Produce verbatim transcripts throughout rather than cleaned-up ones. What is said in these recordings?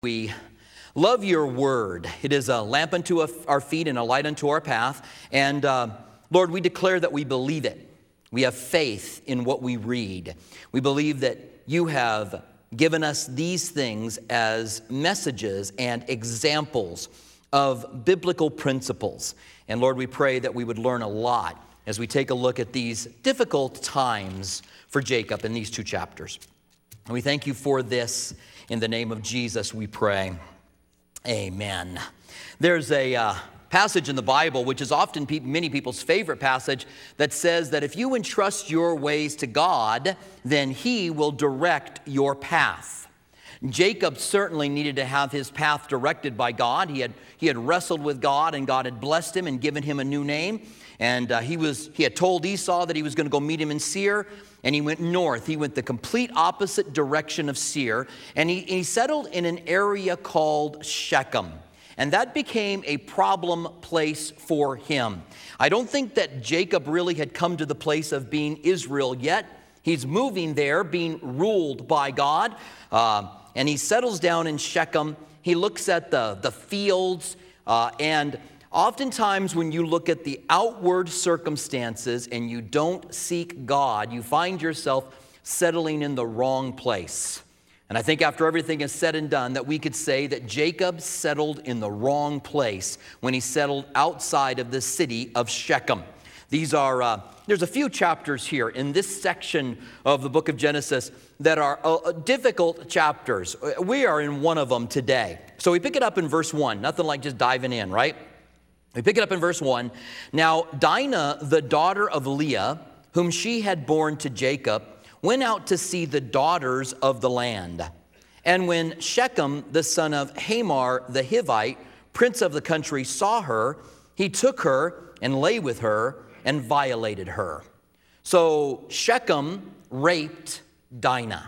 We love your word. It is a lamp unto our feet and a light unto our path. And uh, Lord, we declare that we believe it. We have faith in what we read. We believe that you have given us these things as messages and examples of biblical principles. And Lord, we pray that we would learn a lot as we take a look at these difficult times for Jacob in these two chapters. And we thank you for this. In the name of Jesus, we pray. Amen. There's a uh, passage in the Bible, which is often pe- many people's favorite passage, that says that if you entrust your ways to God, then he will direct your path. Jacob certainly needed to have his path directed by God. He had, he had wrestled with God, and God had blessed him and given him a new name. And uh, he was he had told Esau that he was going to go meet him in Seir, and he went north. He went the complete opposite direction of Seir, and he, he settled in an area called Shechem. And that became a problem place for him. I don't think that Jacob really had come to the place of being Israel yet. He's moving there, being ruled by God, uh, and he settles down in Shechem. He looks at the, the fields, uh, and oftentimes when you look at the outward circumstances and you don't seek God, you find yourself settling in the wrong place. And I think after everything is said and done, that we could say that Jacob settled in the wrong place when he settled outside of the city of Shechem. These are, uh, there's a few chapters here in this section of the book of Genesis that are uh, difficult chapters. We are in one of them today. So we pick it up in verse one, nothing like just diving in, right? We pick it up in verse one. Now, Dinah, the daughter of Leah, whom she had borne to Jacob, went out to see the daughters of the land. And when Shechem, the son of Hamor the Hivite, prince of the country, saw her, he took her and lay with her and violated her. So Shechem raped Dinah.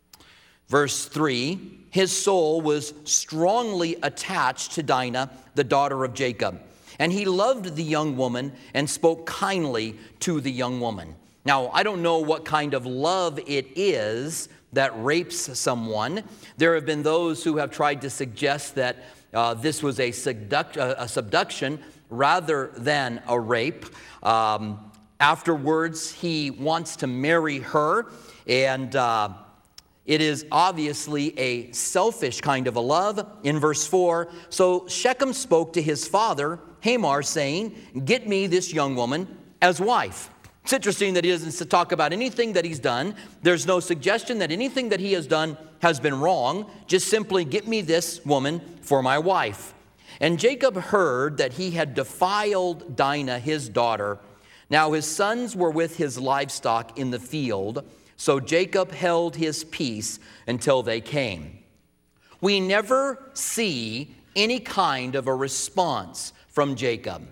Verse three, his soul was strongly attached to Dinah, the daughter of Jacob. And he loved the young woman and spoke kindly to the young woman. Now, I don't know what kind of love it is that rapes someone. There have been those who have tried to suggest that uh, this was a, subduct- a subduction rather than a rape. Um, afterwards, he wants to marry her, and uh, it is obviously a selfish kind of a love. In verse four, so Shechem spoke to his father, Hamor, saying, "Get me this young woman as wife." It's interesting that he doesn't talk about anything that he's done. There's no suggestion that anything that he has done has been wrong. Just simply, get me this woman for my wife. And Jacob heard that he had defiled Dinah, his daughter. Now his sons were with his livestock in the field, so Jacob held his peace until they came. We never see any kind of a response from Jacob.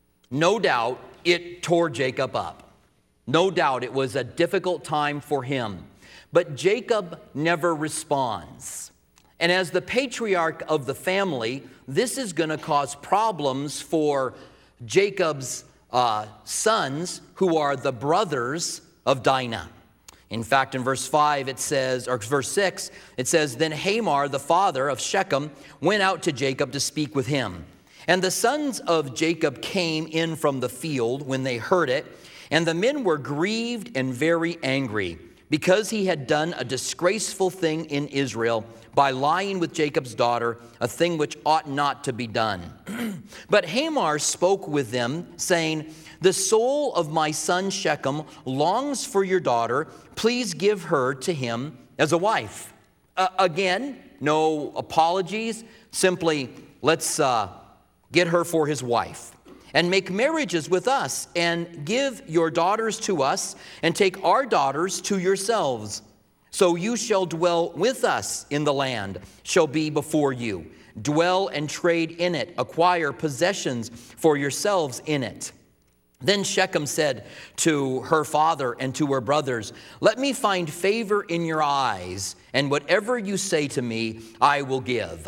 No doubt it tore Jacob up. No doubt it was a difficult time for him. But Jacob never responds. And as the patriarch of the family, this is going to cause problems for Jacob's uh, sons, who are the brothers of Dinah. In fact, in verse five, it says, or verse six, it says, then Hamor, the father of Shechem, went out to Jacob to speak with him. And the sons of Jacob came in from the field when they heard it, and the men were grieved and very angry, because he had done a disgraceful thing in Israel by lying with Jacob's daughter, a thing which ought not to be done. But Hamor spoke with them, saying, the soul of my son Shechem longs for your daughter. Please give her to him as a wife. Uh, again, no apologies. Simply, let's uh, get her for his wife. And make marriages with us, and give your daughters to us, and take our daughters to yourselves. So you shall dwell with us in the land, shall be before you. Dwell and trade in it, acquire possessions for yourselves in it. Then Shechem said to her father and to her brothers, let me find favor in your eyes, and whatever you say to me, I will give.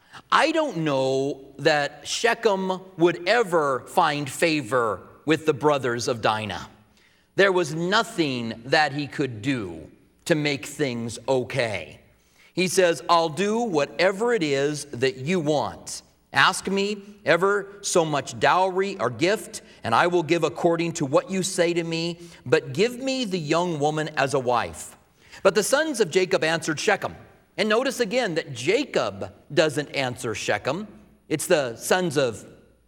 I don't know that Shechem would ever find favor with the brothers of Dinah. There was nothing that he could do to make things okay. He says, I'll do whatever it is that you want. Ask me ever so much dowry or gift, and I will give according to what you say to me, but give me the young woman as a wife. But the sons of Jacob answered Shechem. And notice again that Jacob doesn't answer Shechem. It's the sons of,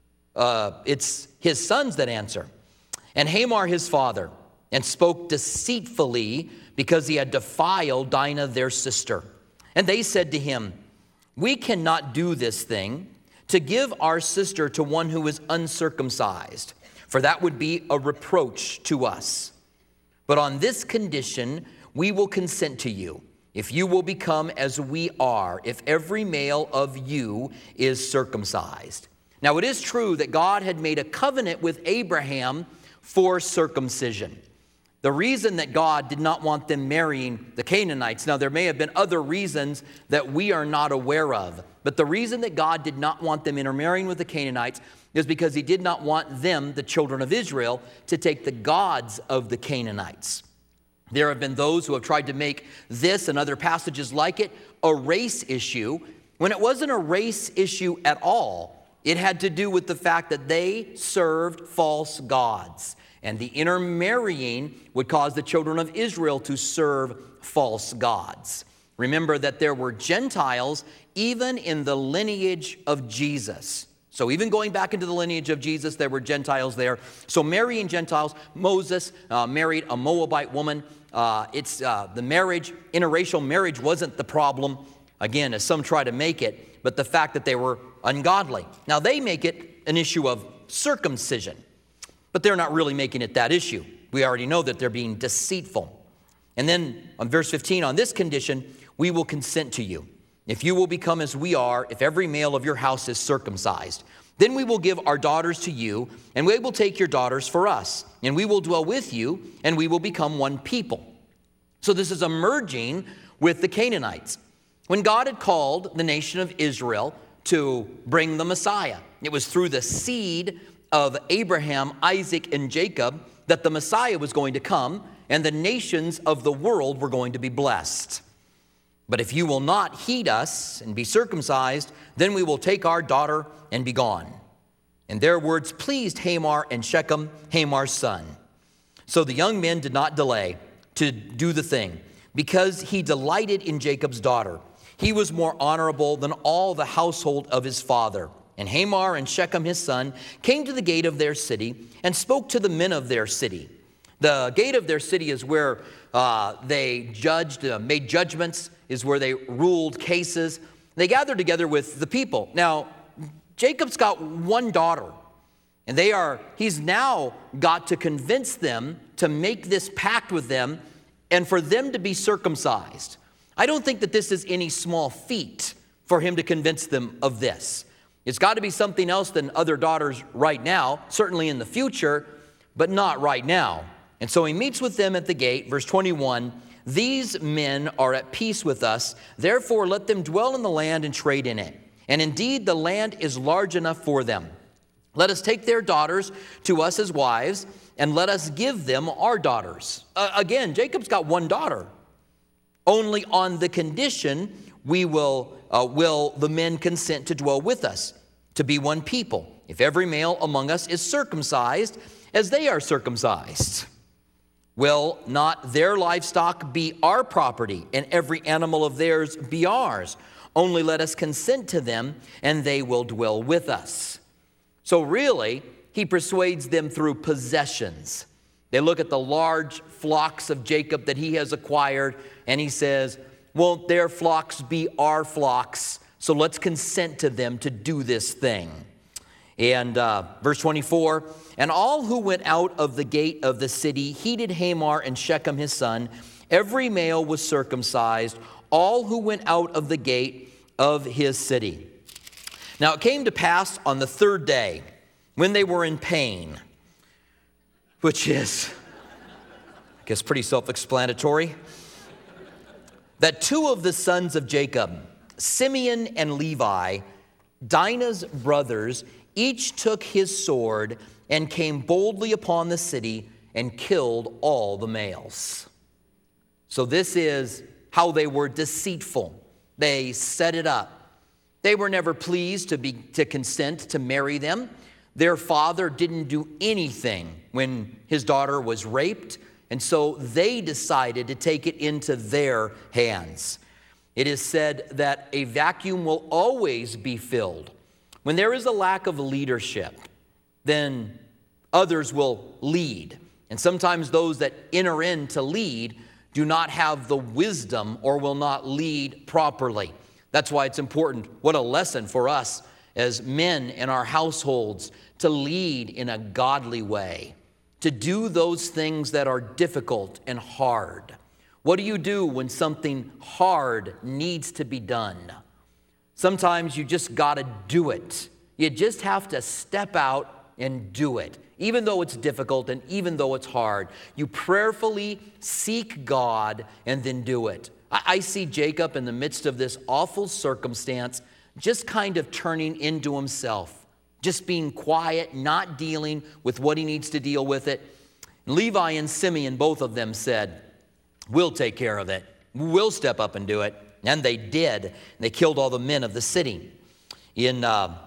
uh, it's his sons that answer. And Hamor his father, and spoke deceitfully because he had defiled Dinah their sister. And they said to him, we cannot do this thing, to give our sister to one who is uncircumcised, for that would be a reproach to us. But on this condition we will consent to you, if you will become as we are, if every male of you is circumcised. Now it is true that God had made a covenant with Abraham for circumcision. The reason that God did not want them marrying the Canaanites, now there may have been other reasons that we are not aware of, but the reason that God did not want them intermarrying with the Canaanites is because he did not want them, the children of Israel, to take the gods of the Canaanites. There have been those who have tried to make this and other passages like it a race issue, when it wasn't a race issue at all. It had to do with the fact that they served false gods. And the intermarrying would cause the children of Israel to serve false gods. Remember that there were Gentiles even in the lineage of Jesus. So even going back into the lineage of Jesus, there were Gentiles there. So marrying Gentiles, Moses uh, married a Moabite woman. Uh, it's uh, the marriage, interracial marriage wasn't the problem, again, as some try to make it, but the fact that they were ungodly. Now they make it an issue of circumcision. But they're not really making it that issue. We already know that they're being deceitful. And then on verse fifteen, on this condition, we will consent to you. If you will become as we are, if every male of your house is circumcised, then we will give our daughters to you, and we will take your daughters for us, and we will dwell with you, and we will become one people. So this is a merging with the Canaanites. When God had called the nation of Israel to bring the Messiah, it was through the seed of Abraham, Isaac, and Jacob that the Messiah was going to come, and the nations of the world were going to be blessed. But if you will not heed us and be circumcised, then we will take our daughter and be gone. And their words pleased Hamor and Shechem, Hamor's son. So the young men did not delay to do the thing, because he delighted in Jacob's daughter. He was more honorable than all the household of his father. And Hamor and Shechem his son came to the gate of their city and spoke to the men of their city. The gate of their city is where uh, they judged, uh, made judgments, is where they ruled cases. They gathered together with the people. Now, Jacob's got one daughter, and they are, he's now got to convince them to make this pact with them and for them to be circumcised. I don't think that this is any small feat for him to convince them of this. It's got to be something else than other daughters right now, certainly in the future, but not right now. And so he meets with them at the gate, verse twenty-one, these men are at peace with us, therefore let them dwell in the land and trade in it. And indeed the land is large enough for them. Let us take their daughters to us as wives, and let us give them our daughters. Uh, again, Jacob's got one daughter. Only on the condition we will, uh, will the men consent to dwell with us, to be one people, if every male among us is circumcised as they are circumcised. Will not their livestock be our property, and every animal of theirs be ours? Only let us consent to them, and they will dwell with us. So really, he persuades them through possessions. They look at the large flocks of Jacob that he has acquired, and he says, won't their flocks be our flocks? So let's consent to them to do this thing. And uh, verse twenty-four, and all who went out of the gate of the city heeded Hamor and Shechem his son. Every male was circumcised, all who went out of the gate of his city. Now it came to pass on the third day, when they were in pain, which is, I guess, pretty self-explanatory, that two of the sons of Jacob, Simeon and Levi, Dinah's brothers, each took his sword and came boldly upon the city and killed all the males. So this is how they were deceitful. They set it up. They were never pleased to be to consent to marry them. Their father didn't do anything when his daughter was raped, and so they decided to take it into their hands. It is said that a vacuum will always be filled. When there is a lack of leadership, then others will lead. And sometimes those that enter in to lead do not have the wisdom or will not lead properly. That's why it's important. What a lesson for us as men in our households to lead in a godly way, to do those things that are difficult and hard. What do you do when something hard needs to be done? Sometimes you just got to do it. You just have to step out and do it. Even though it's difficult and even though it's hard, you prayerfully seek God and then do it. I see Jacob in the midst of this awful circumstance just kind of turning into himself, just being quiet, not dealing with what he needs to deal with it. Levi and Simeon, both of them said, we'll take care of it. We'll step up and do it. And they did. They killed all the men of the city. In uh,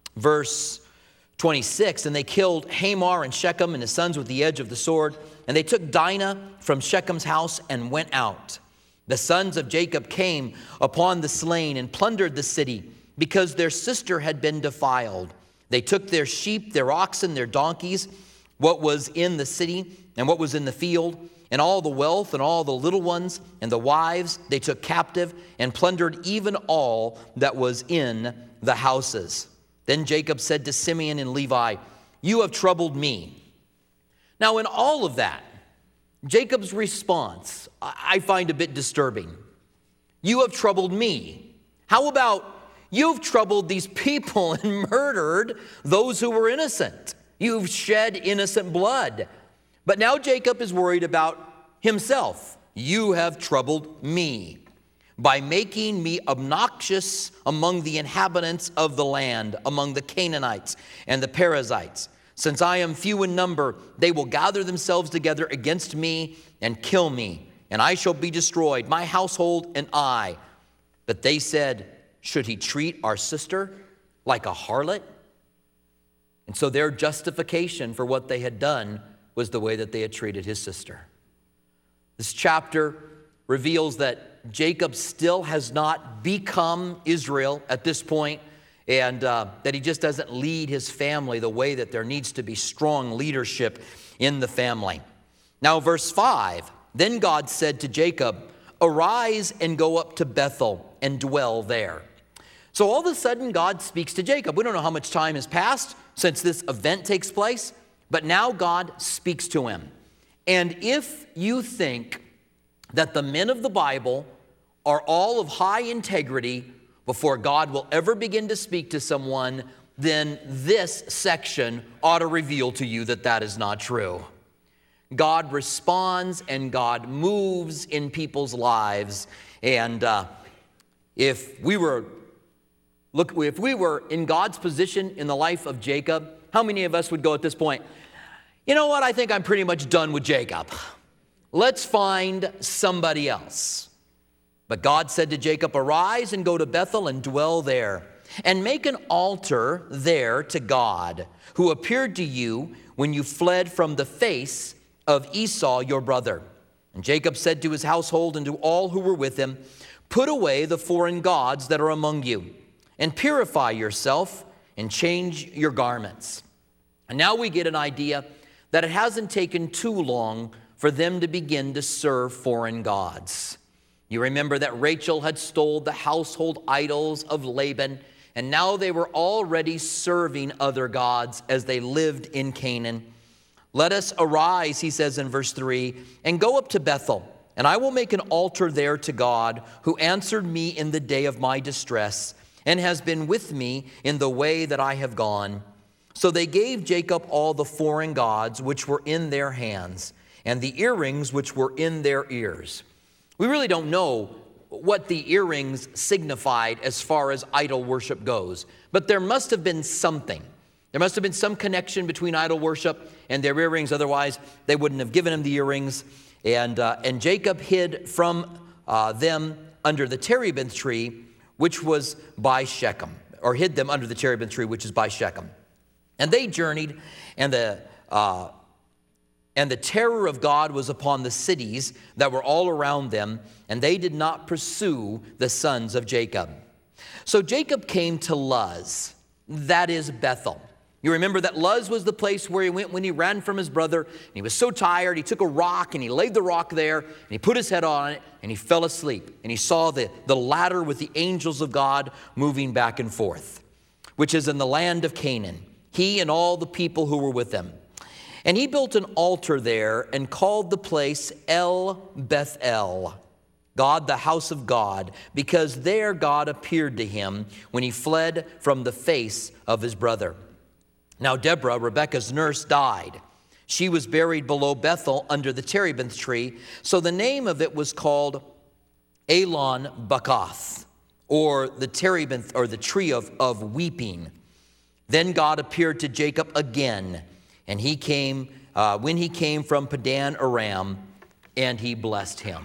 verse twenty-six, and they killed Hamor and Shechem and his sons with the edge of the sword. And they took Dinah from Shechem's house and went out. The sons of Jacob came upon the slain and plundered the city because their sister had been defiled. They took their sheep, their oxen, their donkeys, what was in the city and what was in the field, and all the wealth and all the little ones and the wives they took captive and plundered even all that was in the houses. Then Jacob said to Simeon and Levi, you have troubled me. Now in all of that, Jacob's response I find a bit disturbing. You have troubled me. How about you've troubled these people and murdered those who were innocent? You've shed innocent blood. But now Jacob is worried about himself. You have troubled me by making me obnoxious among the inhabitants of the land, among the Canaanites and the Perizzites. Since I am few in number, they will gather themselves together against me and kill me, and I shall be destroyed, my household and I. But they said, should he treat our sister like a harlot? And so their justification for what they had done was the way that they had treated his sister. This chapter reveals that Jacob still has not become Israel at this point, and uh, that he just doesn't lead his family the way that there needs to be strong leadership in the family. Now, verse five, then God said to Jacob, arise and go up to Bethel and dwell there. So all of a sudden, God speaks to Jacob. We don't know how much time has passed since this event takes place, but now God speaks to him. And if you think that the men of the Bible are all of high integrity before God will ever begin to speak to someone, then this section ought to reveal to you that that is not true. God responds and God moves in people's lives. And uh, if we were look, if we were in God's position in the life of Jacob, how many of us would go at this point, you know what, I think I'm pretty much done with Jacob. Let's find somebody else. But God said to Jacob, arise and go to Bethel and dwell there, and make an altar there to God, who appeared to you when you fled from the face of Esau your brother. And Jacob said to his household and to all who were with him, put away the foreign gods that are among you, and purify yourself and change your garments. And now we get an idea that it hasn't taken too long for them to begin to serve foreign gods. You remember that Rachel had stole the household idols of Laban, and now they were already serving other gods as they lived in Canaan. Let us arise, he says in verse three, and go up to Bethel, and I will make an altar there to God, who answered me in the day of my distress, and has been with me in the way that I have gone. So they gave Jacob all the foreign gods which were in their hands, and the earrings which were in their ears. We really don't know what the earrings signified as far as idol worship goes, but there must have been something. There must have been some connection between idol worship and their earrings. Otherwise, they wouldn't have given him the earrings. And, uh, and Jacob hid from uh, them under the terebinth tree, which was by Shechem, or hid them under the terebinth tree, which is by Shechem. And they journeyed, and the uh, and the terror of God was upon the cities that were all around them, and they did not pursue the sons of Jacob. So Jacob came to Luz, that is Bethel. You remember that Luz was the place where he went when he ran from his brother, and he was so tired, he took a rock and he laid the rock there, and he put his head on it, and he fell asleep. And he saw the, the ladder with the angels of God moving back and forth, which is in the land of Canaan, he and all the people who were with him. And he built an altar there and called the place El Bethel, God, the house of God, because there God appeared to him when he fled from the face of his brother. Now Deborah, Rebekah's nurse, died. She was buried below Bethel under the terebinth tree. So the name of it was called Elon Bakath, or the terebinth, or the tree of, of weeping. Then God appeared to Jacob again, and he came, uh, when he came from Padan Aram, and he blessed him.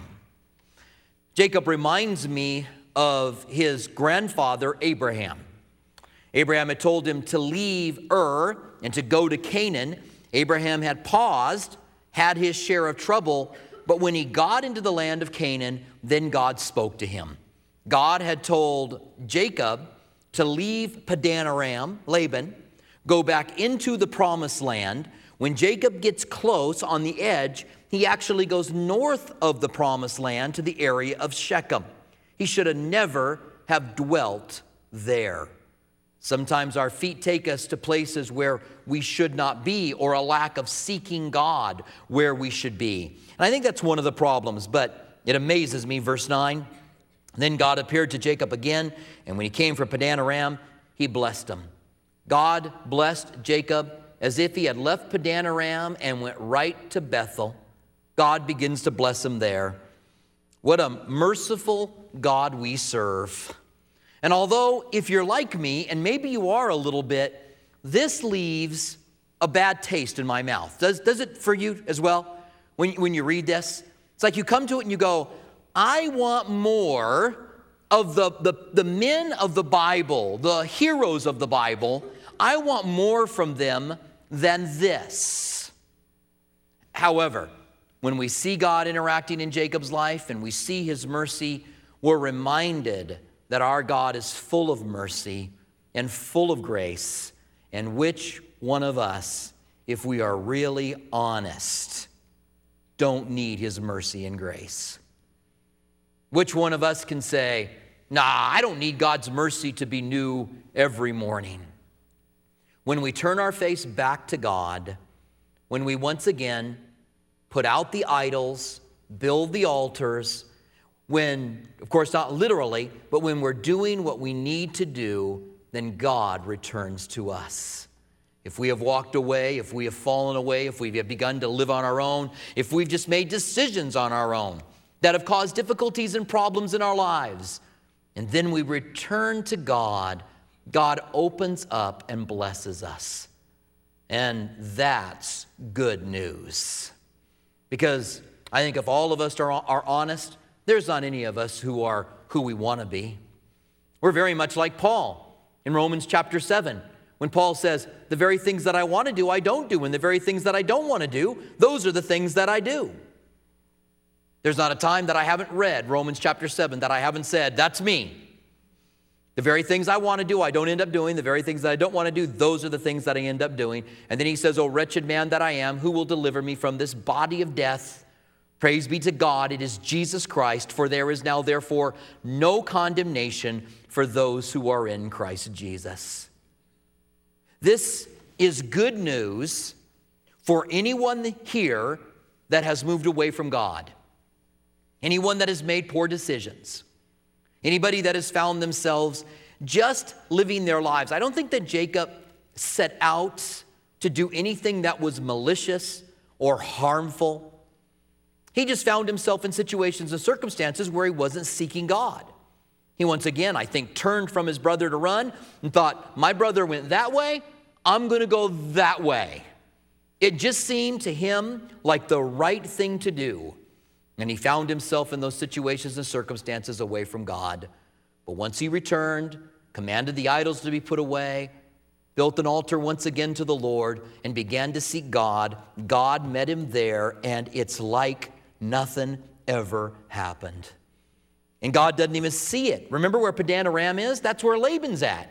Jacob reminds me of his grandfather Abraham. Abraham had told him to leave Ur and to go to Canaan. Abraham had paused, had his share of trouble, but when he got into the land of Canaan, then God spoke to him. God had told Jacob to leave Padan Aram, Laban, go back into the promised land. When Jacob gets close on the edge, he actually goes north of the promised land to the area of Shechem. He should have never have dwelt there. Sometimes our feet take us to places where we should not be, or a lack of seeking God where we should be. And I think that's one of the problems, but it amazes me. Verse nine, then God appeared to Jacob again, and when he came from Padan Aram, he blessed him. God blessed Jacob as if he had left Padan Aram and went right to Bethel. God begins to bless him there. What a merciful God we serve. And although if you're like me, and maybe you are a little bit, this leaves a bad taste in my mouth. Does, does it for you as well? When, when you read this, it's like you come to it and you go, I want more of the, the, the men of the Bible, the heroes of the Bible. I want more from them than this. However, when we see God interacting in Jacob's life and we see his mercy, we're reminded that our God is full of mercy and full of grace. And which one of us, if we are really honest, don't need his mercy and grace? Which one of us can say, nah, I don't need God's mercy to be new every morning? When we turn our face back to God, when we once again put out the idols, build the altars, when, of course, not literally, but when we're doing what we need to do, then God returns to us. If we have walked away, if we have fallen away, if we have begun to live on our own, if we've just made decisions on our own that have caused difficulties and problems in our lives, and then we return to God, God opens up and blesses us. And that's good news. Because I think if all of us are, are honest, there's not any of us who are who we want to be. We're very much like Paul in Romans chapter seven, when Paul says, the very things that I want to do, I don't do, and the very things that I don't want to do, those are the things that I do. There's not a time that I haven't read Romans chapter seven that I haven't said, that's me. The very things I want to do, I don't end up doing. The very things that I don't want to do, those are the things that I end up doing. And then he says, oh, wretched man that I am, who will deliver me from this body of death? Praise be to God, it is Jesus Christ, for there is now therefore no condemnation for those who are in Christ Jesus. This is good news for anyone here that has moved away from God, anyone that has made poor decisions, anybody that has found themselves just living their lives. I don't think that Jacob set out to do anything that was malicious or harmful. He just found himself in situations and circumstances where he wasn't seeking God. He once again, I think, turned from his brother to run and thought, my brother went that way, I'm going to go that way. It just seemed to him like the right thing to do. And he found himself in those situations and circumstances away from God. But once he returned, commanded the idols to be put away, built an altar once again to the Lord, and began to seek God, God met him there, and it's like nothing ever happened. And God doesn't even see it. Remember where Padan Aram is? That's where Laban's at.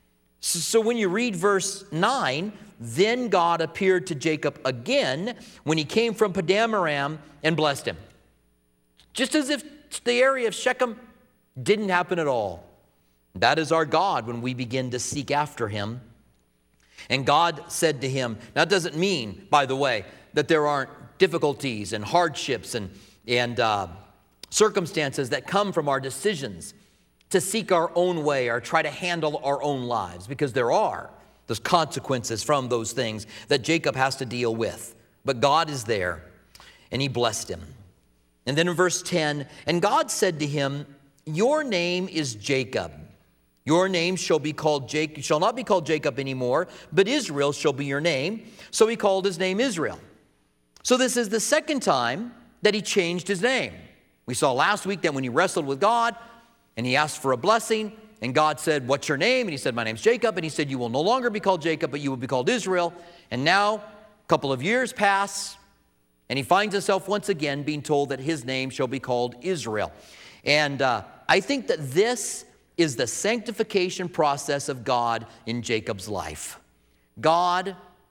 So when you read verse nine, then God appeared to Jacob again when he came from Padan Aram and blessed him. Just as if the area of Shechem didn't happen at all. That is our God when we begin to seek after him. And God said to him, now that doesn't mean, by the way, that there aren't difficulties and hardships and, and uh, circumstances that come from our decisions to seek our own way or try to handle our own lives, because there are. There's consequences from those things that Jacob has to deal with. But God is there, and he blessed him. And then in verse ten, and God said to him, your name is Jacob. Your name shall be called Jacob, shall not be called Jacob anymore, but Israel shall be your name. So he called his name Israel. So this is the second time that he changed his name. We saw last week that when he wrestled with God and he asked for a blessing, and God said, what's your name? And he said, my name's Jacob. And he said, you will no longer be called Jacob, but you will be called Israel. And now a couple of years pass, and he finds himself once again being told that his name shall be called Israel. And uh, I think that this is the sanctification process of God in Jacob's life. God,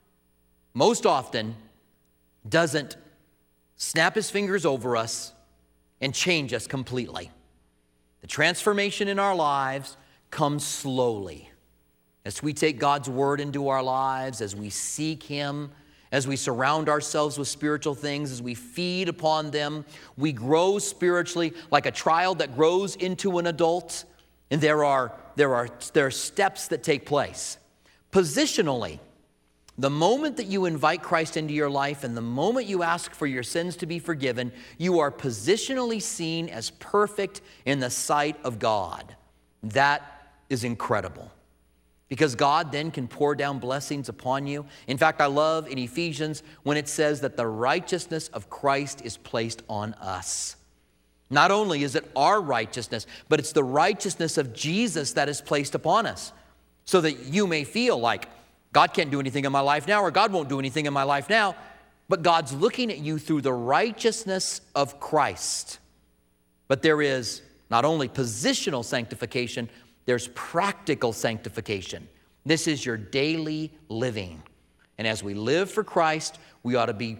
most often, doesn't snap his fingers over us and change us completely. The transformation in our lives comes slowly. As we take God's word into our lives, as we seek him, as we surround ourselves with spiritual things, as we feed upon them, we grow spiritually like a child that grows into an adult. And there are, there are, there are steps that take place. Positionally, the moment that you invite Christ into your life and the moment you ask for your sins to be forgiven, you are positionally seen as perfect in the sight of God. That is incredible. Because God then can pour down blessings upon you. In fact, I love in Ephesians when it says that the righteousness of Christ is placed on us. Not only is it our righteousness, but it's the righteousness of Jesus that is placed upon us. So that you may feel like, God can't do anything in my life now, or God won't do anything in my life now. But God's looking at you through the righteousness of Christ. But there is not only positional sanctification, there's practical sanctification. This is your daily living. And as we live for Christ, we ought to be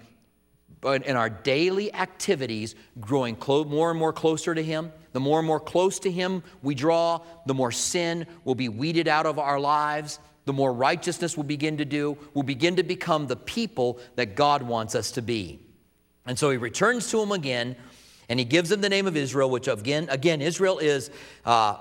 in our daily activities growing clo- more and more closer to him. The more and more close to him we draw, the more sin will be weeded out of our lives. The more righteousness we'll begin to do. We'll begin to become the people that God wants us to be. And so he returns to him again, and he gives him the name of Israel, which again, again Israel is uh,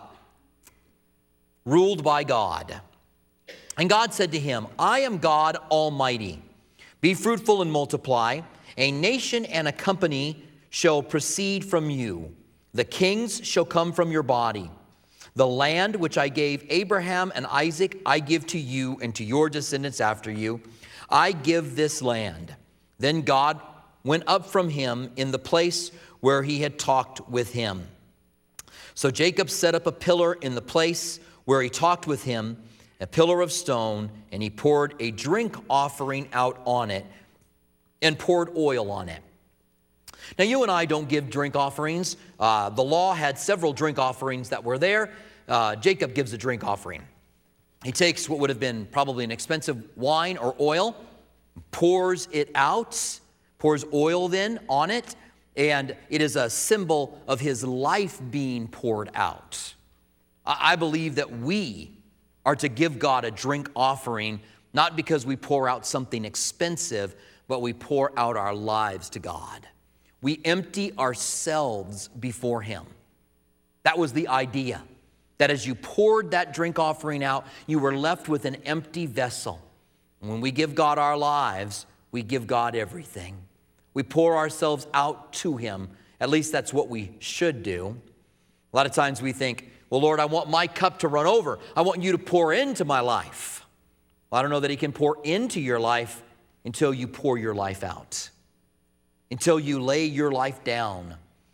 ruled by God. And God said to him, I am God Almighty. Be fruitful and multiply. A nation and a company shall proceed from you. The kings shall come from your body. The land which I gave Abraham and Isaac, I give to you and to your descendants after you. I give this land. Then God went up from him in the place where he had talked with him. So Jacob set up a pillar in the place where he talked with him, a pillar of stone, and he poured a drink offering out on it and poured oil on it. Now, you and I don't give drink offerings. Uh, the law had several drink offerings that were there. Uh, Jacob gives a drink offering. He takes what would have been probably an expensive wine or oil, pours it out, pours oil then on it, and it is a symbol of his life being poured out. I, I believe that we are to give God a drink offering, not because we pour out something expensive, but we pour out our lives to God. We empty ourselves before him. That was the idea. That as you poured that drink offering out, you were left with an empty vessel. And when we give God our lives, we give God everything. We pour ourselves out to him. At least that's what we should do. A lot of times we think, well, Lord, I want my cup to run over. I want you to pour into my life. Well, I don't know that he can pour into your life until you pour your life out. Until you lay your life down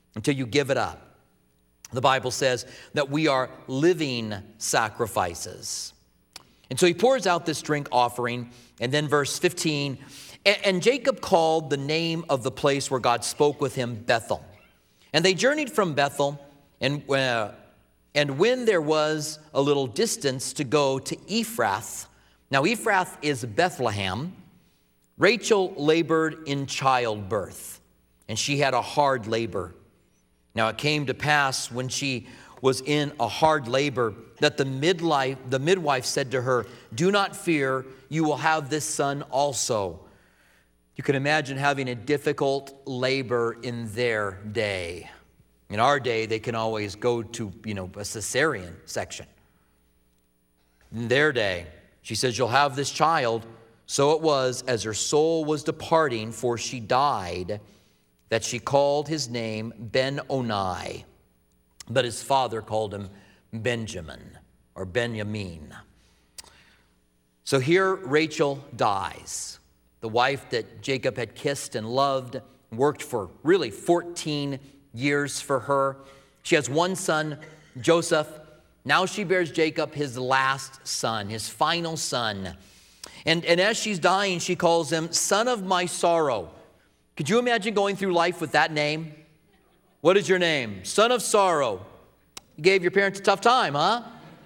until you give it up. The Bible says that we are living sacrifices. And so he pours out this drink offering, and then verse fifteen, and, and Jacob called the name of the place where God spoke with him Bethel. And they journeyed from Bethel, and, uh, and when there was a little distance to go to Ephrath, now Ephrath is Bethlehem, Rachel labored in childbirth, and she had a hard labor. Now it came to pass when she was in a hard labor that the midlife, the midwife said to her, "Do not fear, you will have this son also." You can imagine having a difficult labor in their day. In our day, they can always go to, you know, a cesarean section. In their day, she says, "You'll have this child." So it was, as her soul was departing, for she died, that she called his name Ben-Oni, but his father called him Benjamin or Benjamin. So here Rachel dies, the wife that Jacob had kissed and loved, worked for really fourteen years for her. She has one son, Joseph. Now she bears Jacob his last son, his final son. And, and as she's dying, she calls him son of my sorrow. Could you imagine going through life with that name? What is your name? Son of sorrow. You gave your parents a tough time, huh?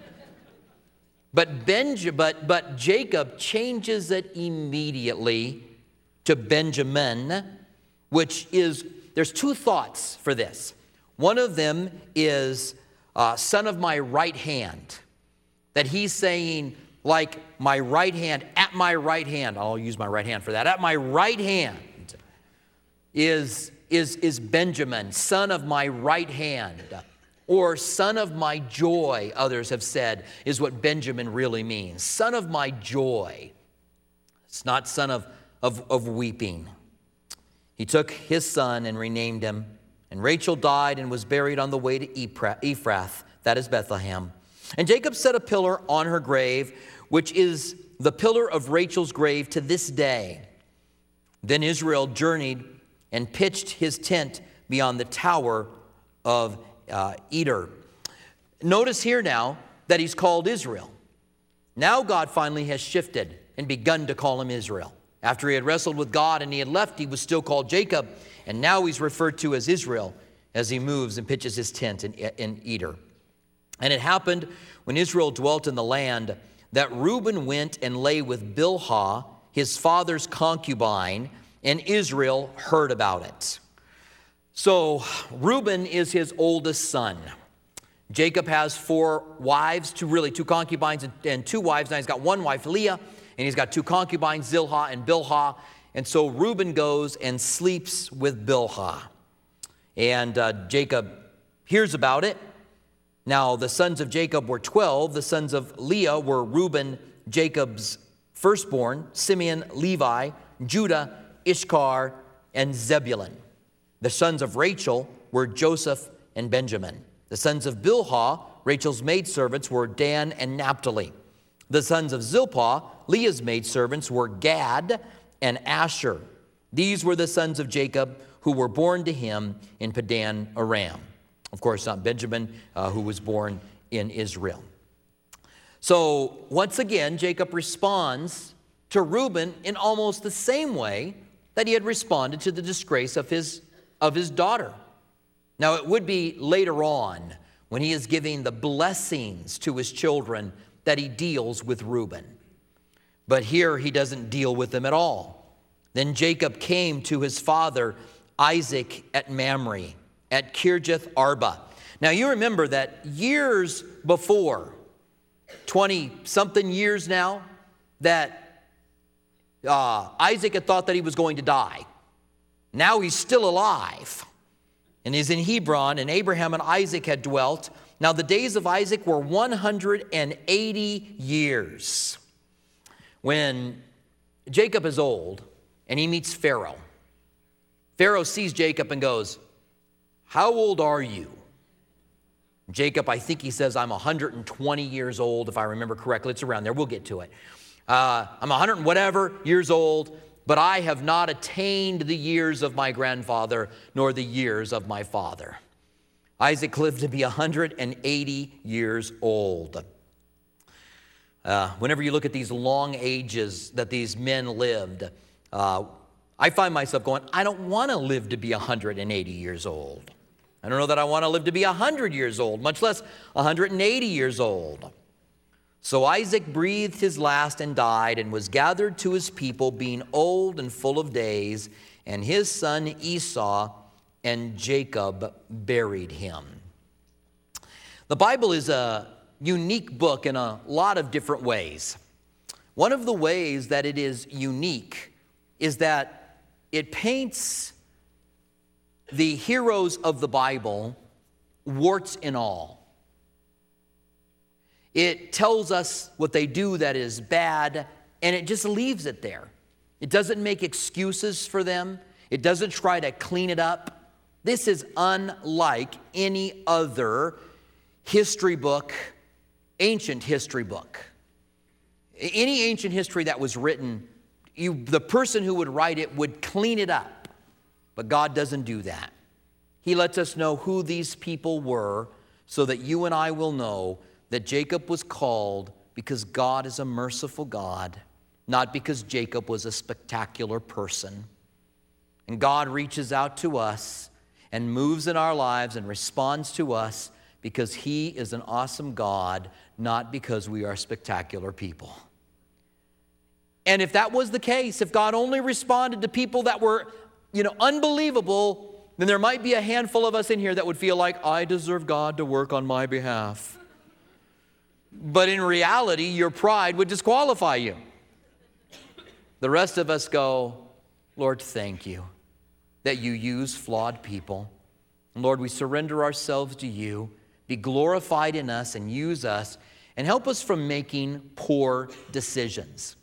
But, Benj- but, but Jacob changes it immediately to Benjamin, which is, there's two thoughts for this. One of them is uh, son of my right hand, that he's saying, like my right hand, at my right hand, I'll use my right hand for that, at my right hand is, is, is Benjamin, son of my right hand, or son of my joy, others have said, is what Benjamin really means. Son of my joy. It's not son of, of, of weeping. He took his son and renamed him, and Rachel died and was buried on the way to Ephrath, that is Bethlehem. And Jacob set a pillar on her grave, which is the pillar of Rachel's grave to this day. Then Israel journeyed and pitched his tent beyond the tower of uh, Eder. Notice here now that he's called Israel. Now God finally has shifted and begun to call him Israel. After he had wrestled with God and he had left, he was still called Jacob, and now he's referred to as Israel as he moves and pitches his tent in, in Eder. And it happened when Israel dwelt in the land that Reuben went and lay with Bilhah, his father's concubine, and Israel heard about it. So Reuben is his oldest son. Jacob has four wives, two really two concubines and, and two wives. Now he's got one wife, Leah, and he's got two concubines, Zilhah and Bilhah. And so Reuben goes and sleeps with Bilhah. And uh, Jacob hears about it. Now the sons of Jacob were twelve. The sons of Leah were Reuben, Jacob's firstborn, Simeon, Levi, Judah, Issachar, and Zebulun. The sons of Rachel were Joseph and Benjamin. The sons of Bilhah, Rachel's maidservants, were Dan and Naphtali. The sons of Zilpah, Leah's maidservants, were Gad and Asher. These were the sons of Jacob who were born to him in Padan Aram. Of course, not Benjamin, uh, who was born in Israel. So once again, Jacob responds to Reuben in almost the same way that he had responded to the disgrace of his, of his daughter. Now, it would be later on when he is giving the blessings to his children that he deals with Reuben. But here he doesn't deal with them at all. Then Jacob came to his father Isaac at Mamre, at Kirjath Arba. Now, you remember that years before, twenty-something years now, that uh, Isaac had thought that he was going to die. Now he's still alive. And he's in Hebron, and Abraham and Isaac had dwelt. Now the days of Isaac were one hundred eighty years. When Jacob is old, and he meets Pharaoh. Pharaoh sees Jacob and goes, "How old are you?" Jacob, I think he says, "I'm one hundred twenty years old," if I remember correctly. It's around there. We'll get to it. Uh, I'm one hundred and whatever years old. but I have not attained the years of my grandfather, nor the years of my father. Isaac lived to be one hundred eighty years old. Uh, whenever you look at these long ages that these men lived, uh, I find myself going, I don't want to live to be one hundred eighty years old. I don't know that I want to live to be one hundred years old, much less one hundred eighty years old. So Isaac breathed his last and died, and was gathered to his people, being old and full of days, and his son Esau and Jacob buried him. The Bible is a unique book in a lot of different ways. One of the ways that it is unique is that it paints the heroes of the Bible, warts and all. It tells us what they do that is bad, and it just leaves it there. It doesn't make excuses for them. It doesn't try to clean it up. This is unlike any other history book, ancient history book. Any ancient history that was written, you, the person who would write it would clean it up. But God doesn't do that. He lets us know who these people were so that you and I will know that Jacob was called because God is a merciful God, not because Jacob was a spectacular person. And God reaches out to us and moves in our lives and responds to us because He is an awesome God, not because we are spectacular people. And if that was the case, if God only responded to people that were, you know, unbelievable, then there might be a handful of us in here that would feel like, I deserve God to work on my behalf. But in reality, your pride would disqualify you. The rest of us go, Lord, thank you that you use flawed people. And Lord, we surrender ourselves to you. Be glorified in us and use us and help us from making poor decisions.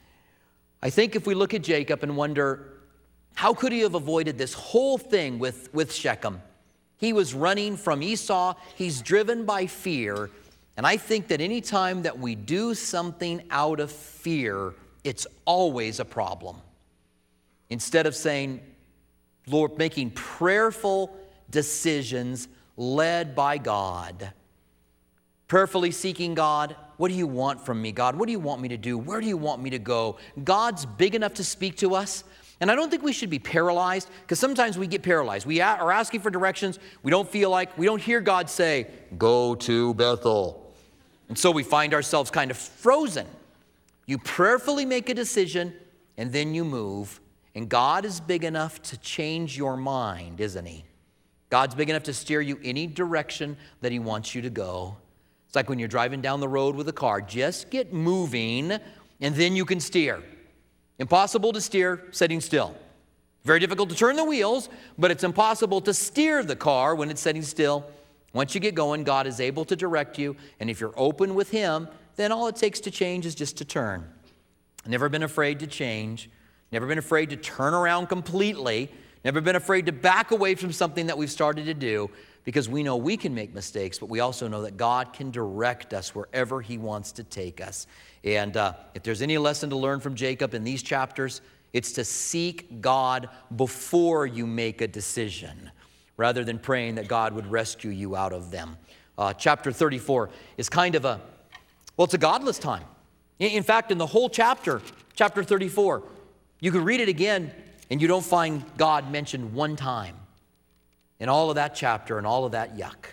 I think if we look at Jacob and wonder, how could he have avoided this whole thing with, with Shechem? He was running from Esau. He's driven by fear. And I think that any time that we do something out of fear, it's always a problem. Instead of saying, Lord, making prayerful decisions led by God, prayerfully seeking God, what do you want from me, God? What do you want me to do? Where do you want me to go? God's big enough to speak to us. And I don't think we should be paralyzed, because sometimes we get paralyzed. We are asking for directions. We don't feel like, we don't hear God say, go to Bethel. And so we find ourselves kind of frozen. You prayerfully make a decision, and then you move. And God is big enough to change your mind, isn't He? God's big enough to steer you any direction that He wants you to go. It's like when you're driving down the road with a car. Just get moving, and then you can steer. Impossible to steer sitting still. Very difficult to turn the wheels, but it's impossible to steer the car when it's sitting still. Once you get going, God is able to direct you, and if you're open with Him, then all it takes to change is just to turn. Never been afraid to change. Never been afraid to turn around completely. Never been afraid to back away from something that we've started to do, because we know we can make mistakes, but we also know that God can direct us wherever He wants to take us. And uh, if there's any lesson to learn from Jacob in these chapters, it's to seek God before you make a decision, rather than praying that God would rescue you out of them. Uh, chapter thirty-four is kind of a, well, it's a godless time. In fact, in the whole chapter, chapter thirty-four, you could read it again and you don't find God mentioned one time in all of that chapter and all of that yuck.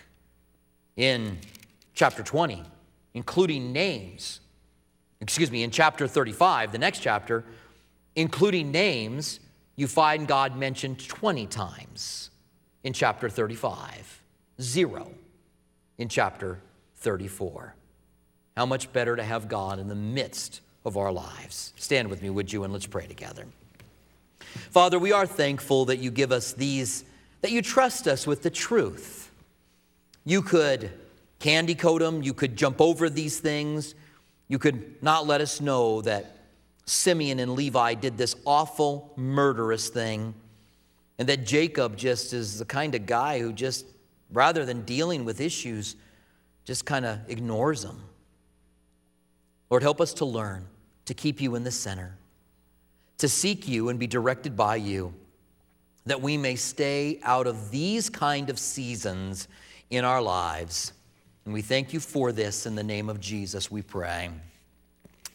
In chapter twenty, including names, excuse me, in chapter thirty-five, the next chapter, including names, you find God mentioned twenty times. In chapter thirty-five, zero in chapter thirty-four. How much better to have God in the midst of our lives. Stand with me, would you, and let's pray together. Father, we are thankful that you give us these, that you trust us with the truth. You could candy coat them, you could jump over these things, you could not let us know that Simeon and Levi did this awful, murderous thing, and that Jacob just is the kind of guy who just, rather than dealing with issues, just kind of ignores them. Lord, help us to learn to keep you in the center. to seek you and be directed by you, that we may stay out of these kind of seasons in our lives. And we thank you for this. In the name of Jesus, we pray.